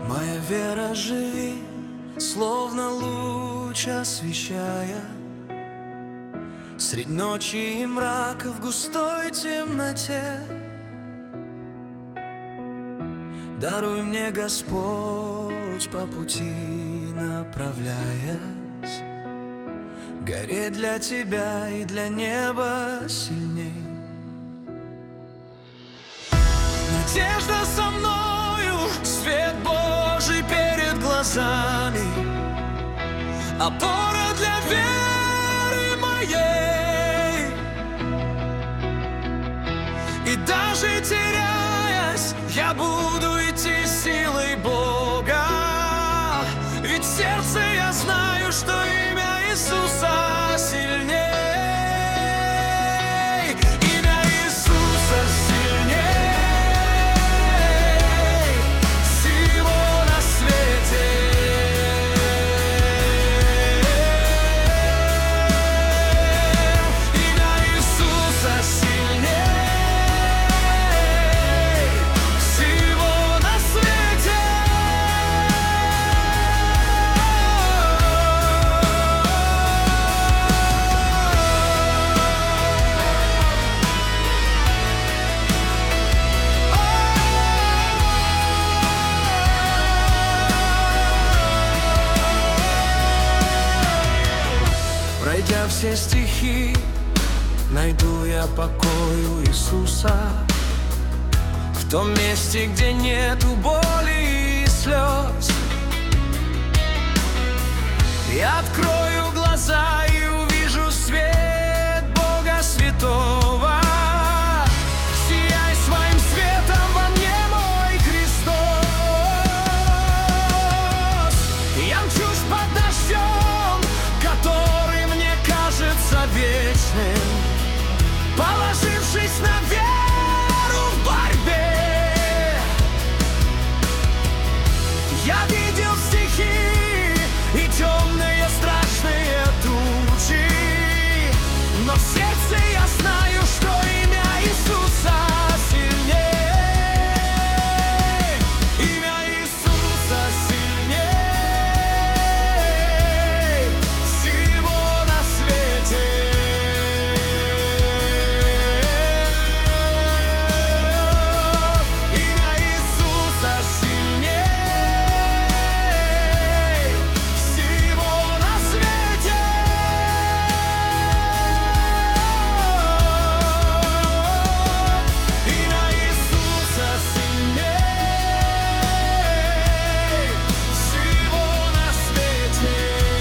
Моя вера живи, словно луч освещая средь ночи и мрака в густой темноте. Даруй мне, Господь, по пути направляясь, гореть для Тебя и для неба сильней. Надежда со мною, свет Божий перед глазами, опора для веры моей. И даже теряясь, я буду идти силой Бога, ведь в сердце я знаю, что имя Иисуса сильней. Имя Иисуса сильней всего на свете. Имя Иисуса сильней всего на свете. Пройдя все стихи, найду я покой у Иисуса, в том месте, где нету боли и слез. Я открою глаза и увижу свет Бога Святого. Сияй своим светом во мне, мой Христос. Я мчусь под дождем, который мне кажется вечным, положившись на веру в борьбе. Я видел стихи и темные страшные тучи, но в сердце я знаю, что имя Иисуса сильней. Имя Иисуса сильней всего на свете. Имя Иисуса сильней всего на свете. Имя Иисуса сильней всего на свете.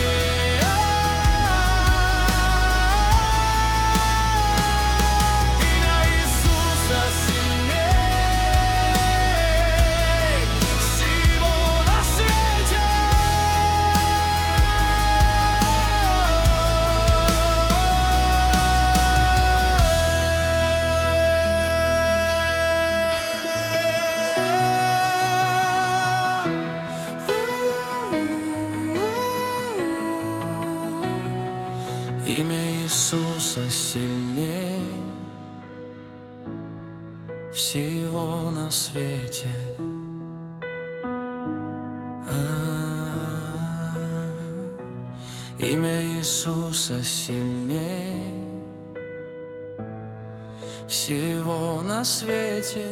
Имя Иисуса сильней всего на свете. Имя Иисуса сильней всего на свете. Имя Иисуса сильней всего на свете.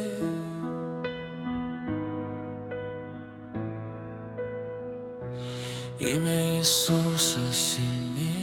Имя Иисуса сильней